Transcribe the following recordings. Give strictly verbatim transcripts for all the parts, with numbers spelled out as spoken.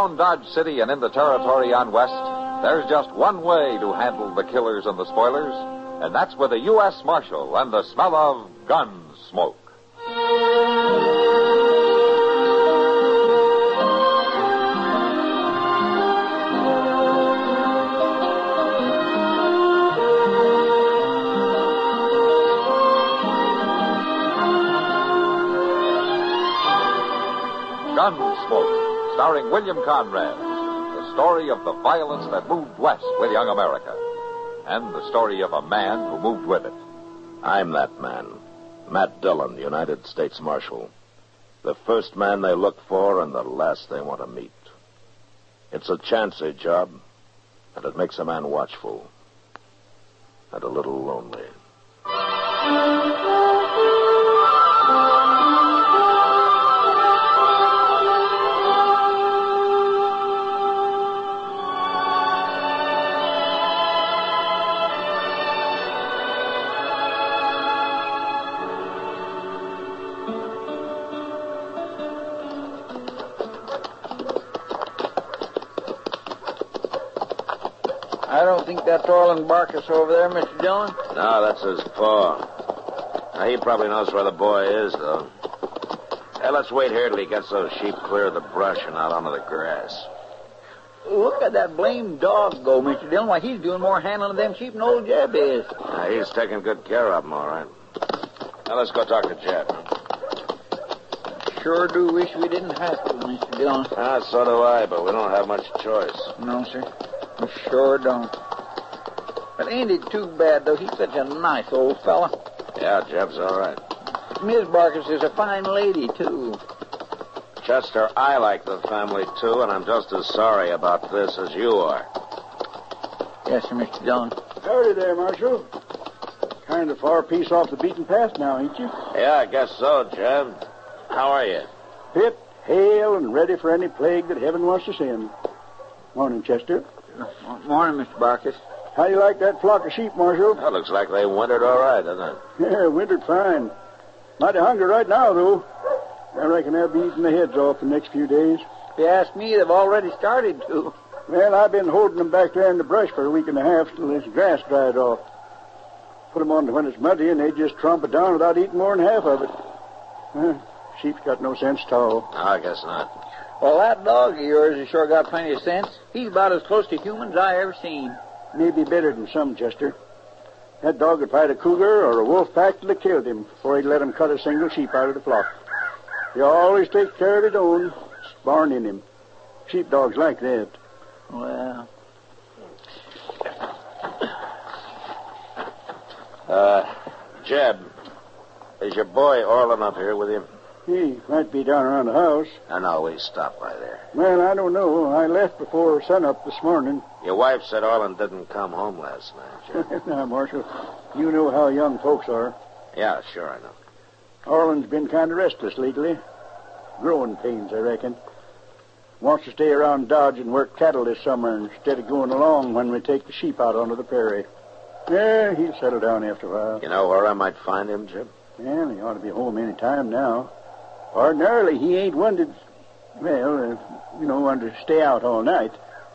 Around Dodge City and in the territory on West, there's just one way to handle the killers and the spoilers, and that's with a U S Marshal and the smell of gun smoke. Gunsmoke, starring William Conrad. The story of the violence that moved west with young America. And the story of a man who moved with it. I'm that man. Matt Dillon, United States Marshal. The first man they look for and the last they want to meet. It's a chancy job, and it makes a man watchful. And a little lonely. I don't think that's Orland Barkus over there, Mister Dillon. No, that's his paw. Now, he probably knows where the boy is, though. Hey, let's wait here till he gets those sheep clear of the brush and out onto the grass. Look at that blamed dog go, Mister Dillon. Why, he's doing more handling of them sheep than old Jeb is. Now, he's taking good care of them, all right. Now, let's go talk to Jeb. Sure do wish we didn't have to, Mister Dillon. Ah, so do I, but we don't have much choice. No, sir. We sure don't. But ain't it too bad, though? He's such a nice old fella. Yeah, Jeb's all right. Miss Barkus is a fine lady, too. Chester, I like the family, too, and I'm just as sorry about this as you are. Yes, sir, Mister Dillon. Howdy there, Marshal. Kind of far piece off the beaten path now, ain't you? Yeah, I guess so, Jeb. How are you? Fit, hale, and ready for any plague that heaven wants to send. Morning, Chester. Morning, Mister Barkus. How you like that flock of sheep, Marshal? That looks like they wintered all right, doesn't it? Yeah, wintered fine. Mighty hungry right now, though. I reckon they'll be eating their heads off the next few days. If you ask me, they've already started to. Well, I've been holding them back there in the brush for a week and a half till this grass dried off. Put them on when it's muddy, and they just tromp it down without eating more than half of it. Well, sheep's got no sense at all. No, I guess not. Well, that dog of yours has sure got plenty of sense. He's about as close to human as I ever seen. Maybe better than some, Chester. That dog would fight a cougar or a wolf pack till it killed him before he'd let him cut a single sheep out of the flock. He always takes care of his own. It's born in him. Sheepdogs like that. Well. Uh, Jeb, is your boy Orland up here with you? He might be down around the house. I know, we stopped by there. Well, I don't know. I left before sunup this morning. Your wife said Orland didn't come home last night, Jeb. Now, Marshal, you know how young folks are. Yeah, sure, I know. Orland's been kind of restless lately. Growing pains, I reckon. Wants to stay around Dodge and work cattle this summer instead of going along when we take the sheep out onto the prairie. Yeah, he'll settle down after a while. You know where I might find him, Jeb? Well, he ought to be home any time now. Ordinarily, he ain't one to, well, uh, you know, one to stay out all night.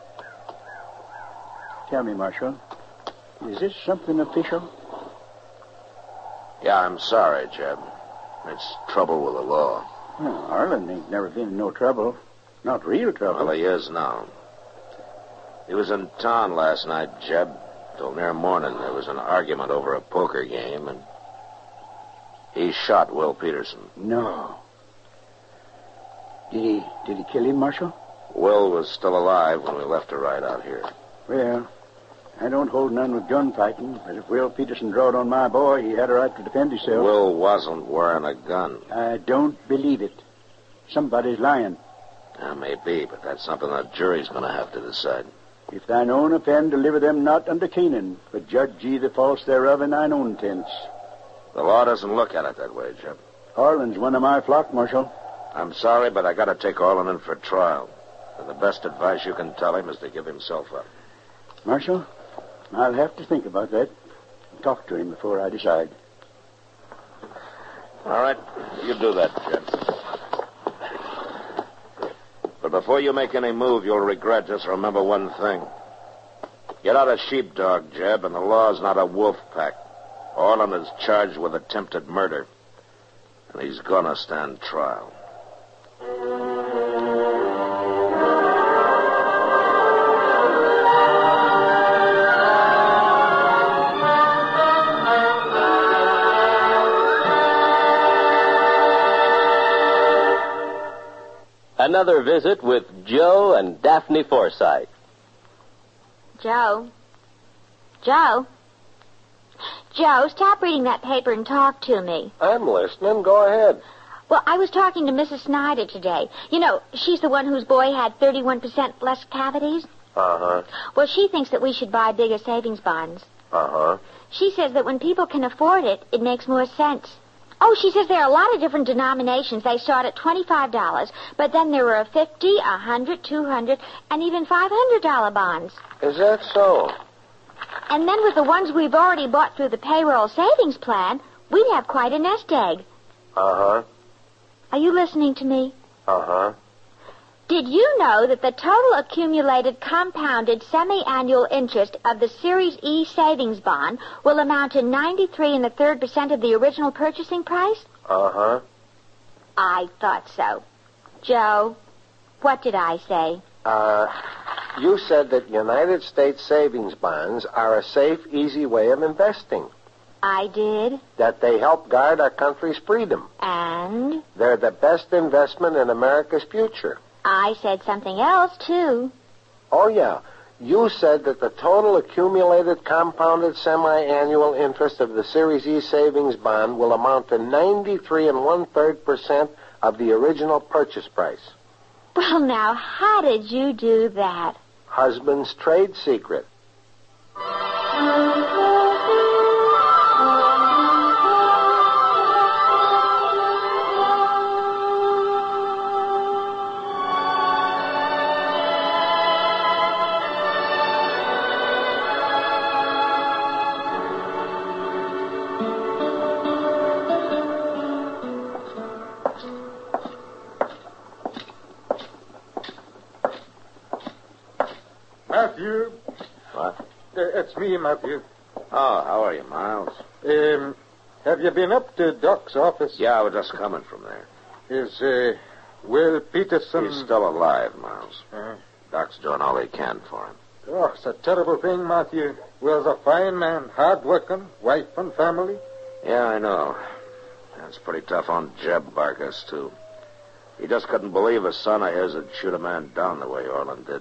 Tell me, Marshal, is this something official? Yeah, I'm sorry, Jeb. It's trouble with the law. Well, Orland ain't never been in no trouble. Not real trouble. Well, he is now. He was in town last night, Jeb. Till near morning, there was an argument over a poker game, and he shot Will Peterson. No. Did he, did he kill him, Marshal? Will was still alive when we left to ride out here. Well, I don't hold none with gunfighting, but if Will Peterson drawed on my boy, he had a right to defend himself. Will wasn't wearing a gun. I don't believe it. Somebody's lying. Yeah, maybe, but that's something the jury's going to have to decide. If thine own offend, deliver them not unto Canaan, but judge ye the false thereof in thine own tents. The law doesn't look at it that way, Jeb. Orland's one of my flock, Marshal. I'm sorry, but I got to take Orland in for trial. And the best advice you can tell him is to give himself up. Marshal, I'll have to think about that and talk to him before I decide. All right, you do that, Jeb. But before you make any move, you'll regret. Just remember one thing. You're not a sheepdog, Jeb, and the law's not a wolf pack. Orland is charged with attempted murder, and he's gonna stand trial. Another visit with Joe and Daphne Forsythe. Joe? Joe? Joe, stop reading that paper and talk to me. I'm listening. Go ahead. Well, I was talking to Missus Snyder today. You know, she's the one whose boy had thirty-one percent less cavities. Uh-huh. Well, she thinks that we should buy bigger savings bonds. Uh-huh. She says that when people can afford it, it makes more sense. Oh, she says there are a lot of different denominations. They start at twenty-five dollars, but then there are fifty dollars, one hundred dollars, two hundred dollars, and even five hundred dollars bonds. Is that so? And then with the ones we've already bought through the payroll savings plan, we'd have quite a nest egg. Uh-huh. Are you listening to me? Uh-huh. Did you know that the total accumulated compounded semi-annual interest of the Series E savings bond will amount to ninety-three and a third percent of the original purchasing price? Uh-huh. I thought so. Joe, what did I say? Uh, you said that United States savings bonds are a safe, easy way of investing. I did. That they help guard our country's freedom. And? They're the best investment in America's future. I said something else, too. Oh, yeah. You said that the total accumulated compounded semi-annual interest of the Series E savings bond will amount to ninety-three and one-third percent of the original purchase price. Well, now, how did you do that? Husband's trade secret. Matthew. What? Uh, it's me, Matthew. Oh, how are you, Miles? Um, have you been up to Doc's office? Yeah, we're just coming from there. Is, uh, Will Peterson... He's still alive, Miles. Uh, Doc's doing all he can for him. oh, it's a terrible thing, Matthew. Will's a fine man, hard-working, wife and family. Yeah, I know. That's pretty tough on Jeb Barkus, too. He just couldn't believe a son of his would shoot a man down the way Orland did.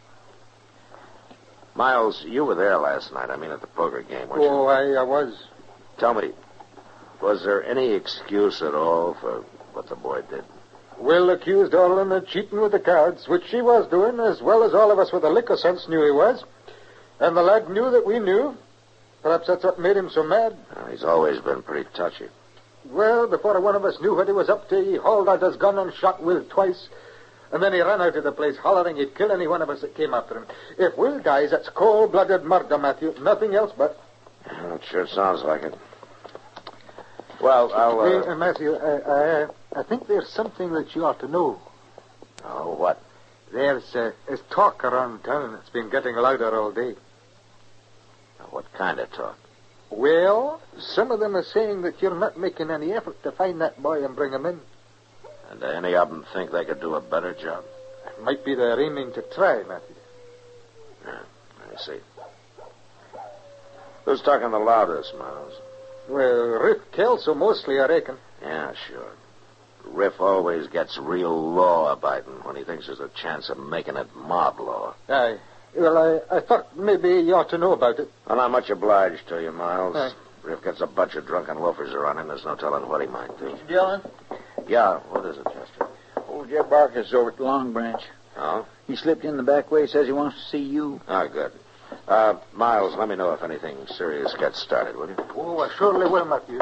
Miles, you were there last night. I mean, at the poker game, weren't Oh, I, I was. you? Tell me, was there any excuse at all for what the boy did? Will accused Orland of cheating with the cards, which he was doing, as well as all of us with a liquor sense knew he was. And the lad knew that we knew. Perhaps that's what made him so mad. Uh, he's always been pretty touchy. Well, before one of us knew what he was up to, he hauled out his gun and shot Will twice. And then he ran out of the place hollering he'd kill any one of us that came after him. If Will dies, that's cold-blooded murder, Matthew. Nothing else but... Well, it sure sounds like it. Well, I'll... Uh... Hey, uh, Matthew, I, I, I think there's something that you ought to know. Oh, what? There's, uh, there's talk around town that's been getting louder all day. What kind of talk? Well, some of them are saying that you're not making any effort to find that boy and bring him in. And uh, any of them think they could do a better job? It might be they're aiming to try, Matthew. Yeah, I see. Who's talking the loudest, Miles? Well, Riff Kelso mostly, I reckon. Yeah, sure. Riff always gets real law-abiding when he thinks there's a chance of making it mob law. Aye. Well, I, I thought maybe you ought to know about it. Well, I'm much obliged to you, Miles. Aye. Riff gets a bunch of drunken loafers around him. There's no telling what he might do. Mister Dillon? Yeah, what is it, Chester? Old Jeb Barker's over at the Long Branch. Oh? He slipped in the back way, says he wants to see you. Oh, good. Uh, Miles, let me know if anything serious gets started, will you? Oh, I surely will, Matthew.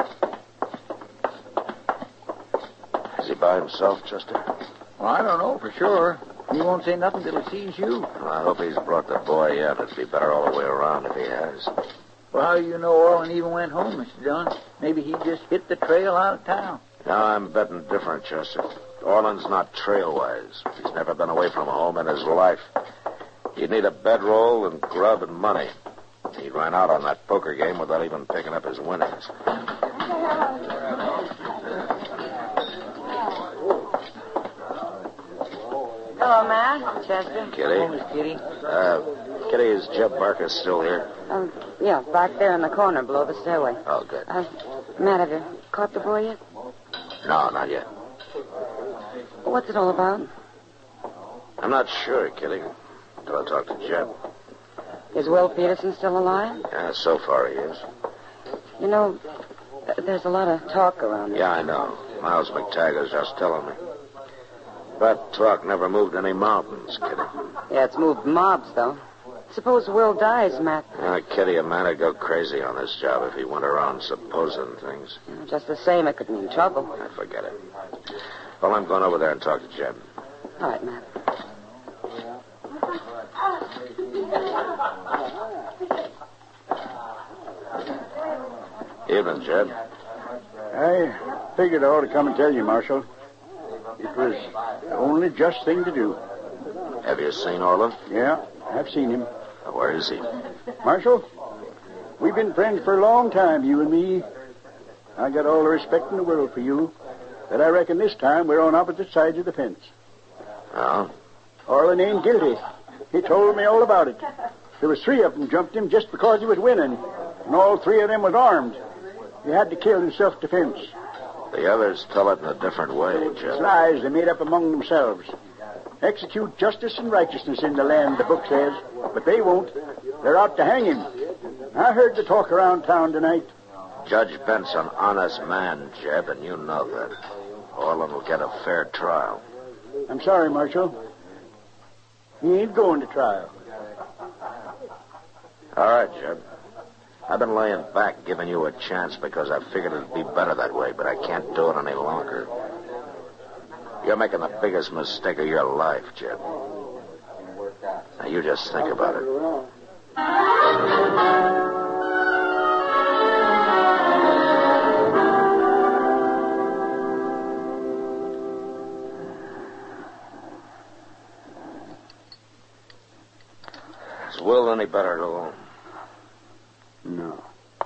Is he by himself, Chester? Well, I don't know for sure. He won't say nothing till he sees you. Well, I hope he's brought the boy in. It'd be better all the way around if he has. Well, how do you know Orland even went home, Mister Dillon? Maybe he just hit the trail out of town. Now I'm betting different, Chester. Orland's not trail-wise. He's never been away from home in his life. He'd need a bedroll and grub and money. He ran out on that poker game without even picking up his winnings. Hello, Matt. Chester. Kitty. Oh, Miss Kitty. Uh, Kitty, is Jeb Barker still here? Um, yeah, back there in the corner below the stairway. Oh, good. Uh, Matt, have you caught the boy yet? No, not yet. What's it all about? I'm not sure, Kitty, until I talk to Jeb. Is Will Peterson still alive? Yeah, so far he is. You know, th- there's a lot of talk around here. Yeah, I know. Miles McTaggart's just telling me. That talk never moved any mountains, Kitty. Yeah, it's moved mobs, though. Suppose Will dies, Matt. Uh, Kitty, a man would go crazy on this job if he went around supposing things. You know, just the same, it could mean trouble. I forget it. Well, I'm going over there and talk to Jeb. All right, Matt. Evening, Jeb. I figured I ought to come and tell you, Marshal. It was the only just thing to do. Have you seen Orland? Yeah, I've seen him. Where is he? Marshal, we've been friends for a long time, you and me. I got all the respect in the world for you, but I reckon this time we're on opposite sides of the fence. Oh? Orland ain't guilty. He told me all about it. There was three of them jumped him just because he was winning, and all three of them was armed. He had to kill in self-defense. The others tell it in a different way, It's Jeb. lies they made up among themselves. Execute justice and righteousness in the land, the book says, but they won't. They're out to hang him. I heard the talk around town tonight. Judge Bent's an honest man, Jeb, and you know that. Orland will get a fair trial. I'm sorry, Marshal. He ain't going to trial. All right, Jeb. I've been laying back, giving you a chance because I figured it'd be better that way, but I can't do it any longer. You're making the biggest mistake of your life, Jeb. Now, you just think about it. Is Will any better at all? No.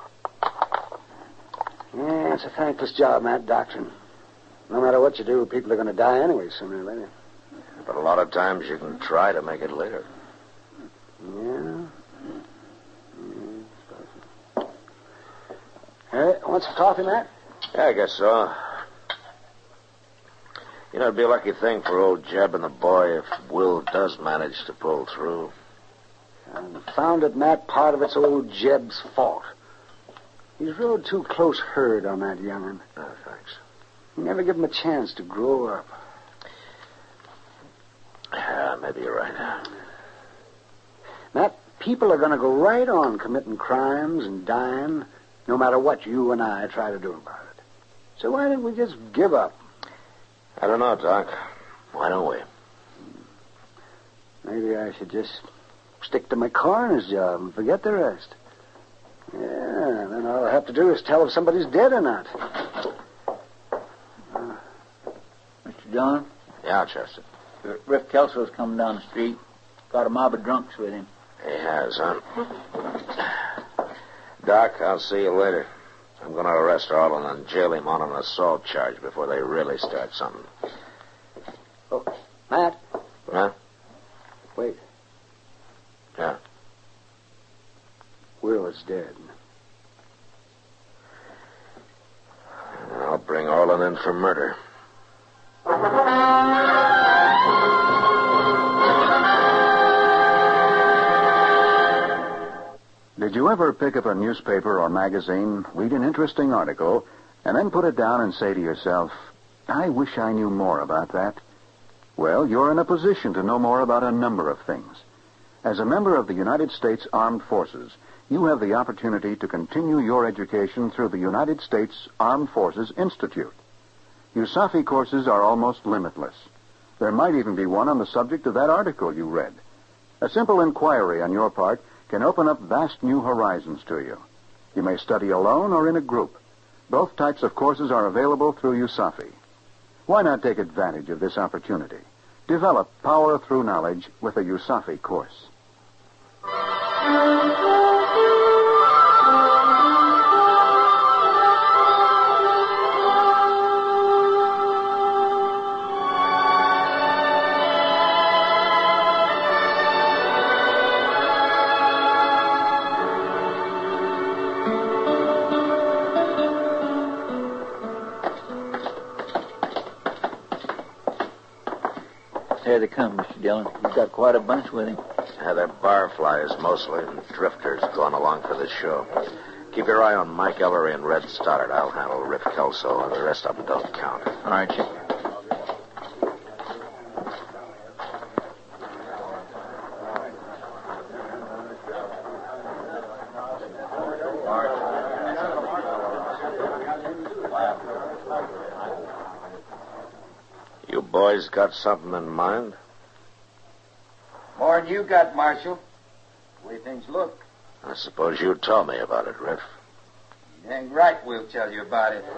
Yeah, it's a thankless job, Matt, doctoring. No matter what you do, people are going to die anyway sooner or later. But a lot of times you can try to make it later. Yeah. yeah hey, want some coffee, Matt? Yeah, I guess so. You know, it'd be a lucky thing for old Jeb and the boy if Will does manage to pull through. And found it, Matt, part of it's old Jeb's fault. He's rode too close herd on that young'un. Oh, thanks. You never give him a chance to grow up. Yeah, maybe you're right. Matt, people are going to go right on committing crimes and dying no matter what you and I try to do about it. So why don't we just give up? I don't know, Doc. Why don't we? Maybe I should just stick to my coroner's job and forget the rest. Yeah, then all I have to do is tell if somebody's dead or not. Uh, Mister John? Yeah, Chester. Rick Kelso's coming down the street. Got a mob of drunks with him. He has, huh? Doc, I'll see you later. I'm going to arrest Orland and jail him on an assault charge before they really start something. Oh, Matt. Huh? Wait. Yeah. Will is dead. I'll bring Orland in for murder. Did you ever pick up a newspaper or magazine, read an interesting article, and then put it down and say to yourself, I wish I knew more about that? Well, you're in a position to know more about a number of things. As a member of the United States Armed Forces, you have the opportunity to continue your education through the United States Armed Forces Institute. USAFI courses are almost limitless. There might even be one on the subject of that article you read. A simple inquiry on your part can open up vast new horizons to you. You may study alone or in a group. Both types of courses are available through USAFI. Why not take advantage of this opportunity? Develop power through knowledge with a USAFI course. There they come, Mister Dillon. He's got quite a bunch with him. Yeah, they're barflies mostly, and drifters going along for the show. Keep your eye on Mike Ellery and Red Stoddard. I'll handle Riff Kelso, and the rest of them don't count. All right, Chick. You boys got something in mind? More'n you got, Marshal. The way things look. I suppose you tell me about it, Riff. You dang right we'll tell you about it.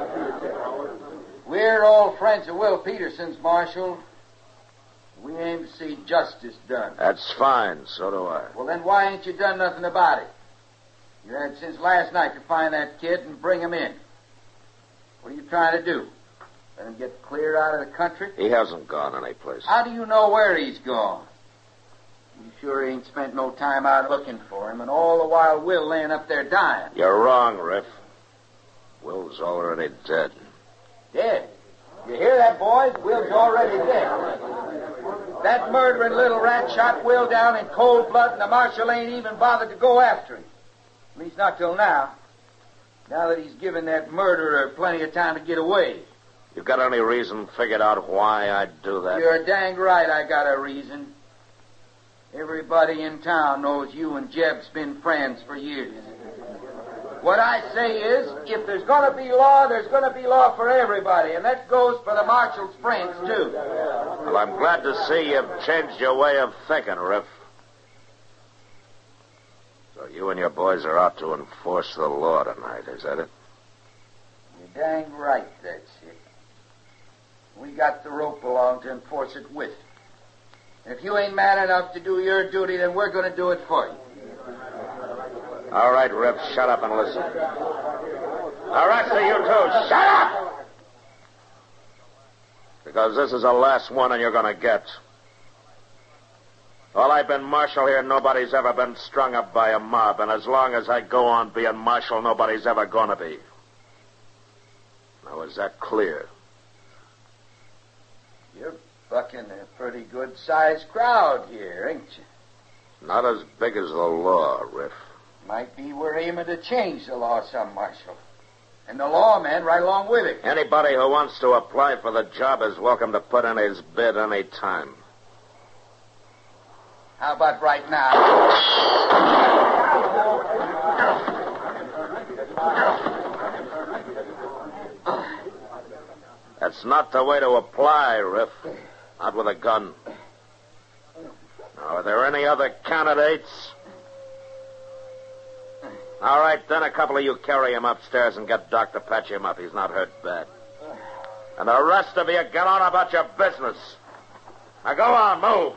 We're old friends of Will Peterson's, Marshal. We aim to see justice done. That's fine. So do I. Well, then why ain't you done nothing about it? You had since last night to find that kid and bring him in. What are you trying to do? Let him get clear out of the country? He hasn't gone anyplace. How do you know where he's gone? You sure ain't spent no time out looking for him, and all the while Will laying up there dying. You're wrong, Riff. Will's already dead. Dead? You hear that, boys? Will's already dead. That murdering little rat shot Will down in cold blood, and the marshal ain't even bothered to go after him. At least not till now. Now that he's given that murderer plenty of time to get away. You got any reason figured out why I'd do that? You're dang right I got a reason. Everybody in town knows you and Jeb's been friends for years. What I say is, if there's going to be law, there's going to be law for everybody, and that goes for the marshal's friends, too. Well, I'm glad to see you've changed your way of thinking, Riff. So you and your boys are out to enforce the law tonight, is that it? You're dang right, that's it. We got the rope along to enforce it with. If you ain't man enough to do your duty, then we're going to do it for you. All right, Riff, shut up and listen. The rest of you two, shut up! Because this is the last one and you're going to get. While I've been marshal here, nobody's ever been strung up by a mob, and as long as I go on being marshal, nobody's ever going to be. Now, is that clear? You're bucking a pretty good-sized crowd here, ain't you? Not as big as the law, Riff. Might be we're aiming to change the law some, Marshal. And the lawman right along with it. Anybody who wants to apply for the job is welcome to put in his bid any time. How about right now? That's not the way to apply, Riff. Not with a gun. Now, are there any other candidates? All right, then a couple of you carry him upstairs and get Doc to patch him up. He's not hurt bad. And the rest of you get on about your business. Now go on, move.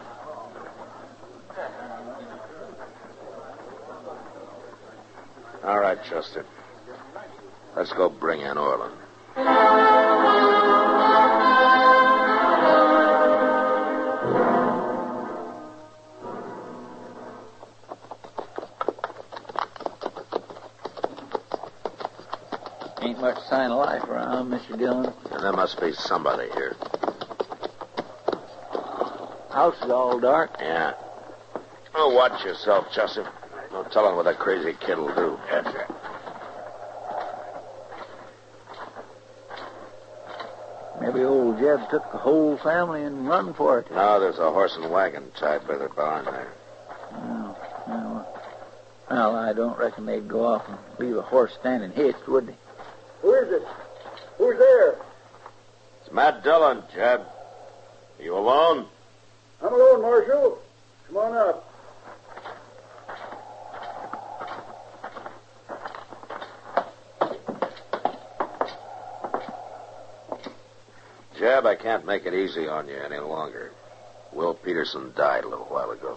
All right, Chester. Let's go bring in Orland. Ain't much sign of life around, Mister Dillon. And there must be somebody here. House is all dark. Yeah. Oh, watch yourself, Joseph. No telling what that crazy kid will do. Yes, sir. Maybe old Jeb took the whole family and run for it. No, there's a horse and wagon tied by the barn there. Oh, well, well, I don't reckon they'd go off and leave a horse standing hitched, would they? Who is it? Who's there? It's Matt Dillon, Jeb. Are you alone? I'm alone, Marshal. Come on up. Jeb, I can't make it easy on you any longer. Will Peterson died a little while ago.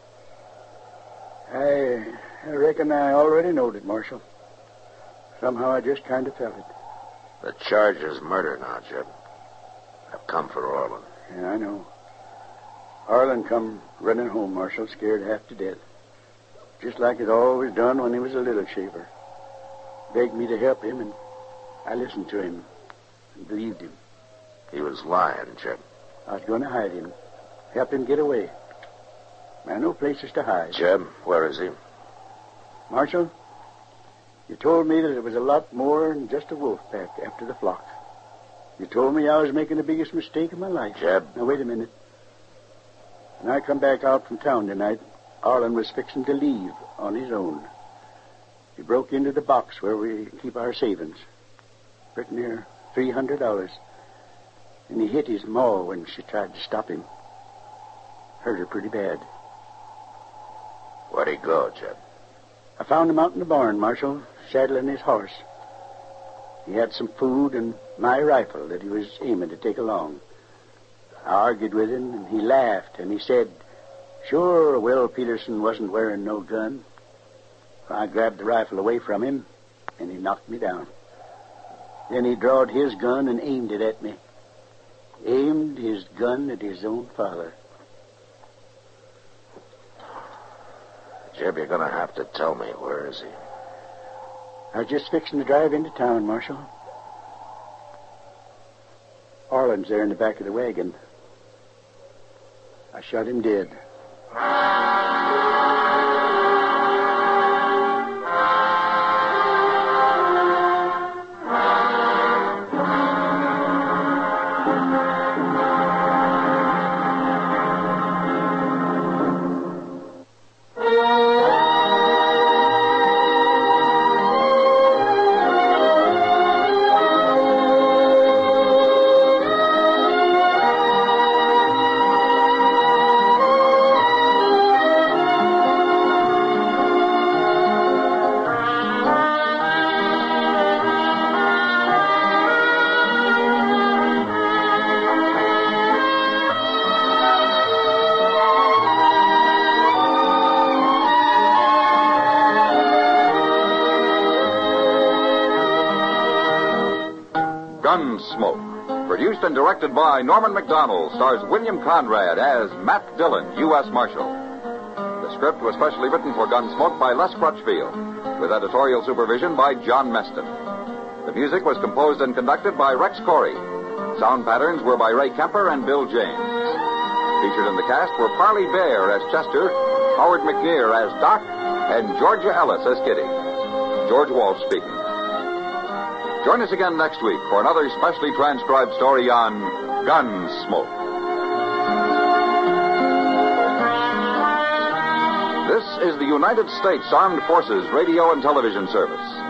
I, I reckon I already knowed it, Marshal. Somehow I just kind of felt it. The charge is murder now, Jeb. I've come for Orland. Yeah, I know. Arlen come running home, Marshal, scared half to death. Just like it always done when he was a little shaver. Begged me to help him, and I listened to him and believed him. He was lying, Jeb. I was going to hide him, help him get away. I know places to hide. Jeb, where is he? Marshal, you told me that it was a lot more than just a wolf pack after the flock. You told me I was making the biggest mistake of my life. Jeb. Now, wait a minute. When I come back out from town tonight, Arlen was fixing to leave on his own. He broke into the box where we keep our savings. Pretty near three hundred dollars. And he hit his maw when she tried to stop him. Hurt her pretty bad. Where'd he go, Jeb? I found him out in the barn, Marshal, saddling his horse. He had some food and my rifle that he was aiming to take along. I argued with him, and he laughed, and he said, sure, Will Peterson wasn't wearing no gun. I grabbed the rifle away from him, and he knocked me down. Then he drawed his gun and aimed it at me. Aimed his gun at his own father. Jeb, you're going to have to tell me. Where is he? I was just fixing to drive into town, Marshal. Arlen's there in the back of the wagon. I shot him dead. Gunsmoke, produced and directed by Norman Macdonald, stars William Conrad as Matt Dillon, U S Marshal. The script was specially written for Gunsmoke by Les Crutchfield, with editorial supervision by John Meston. The music was composed and conducted by Rex Corey. Sound patterns were by Ray Kemper and Bill James. Featured in the cast were Parley Bear as Chester, Howard McNear as Doc, and Georgia Ellis as Kitty. George Walsh speaking. Join us again next week for another specially transcribed story on Gunsmoke. This is the United States Armed Forces Radio and Television Service.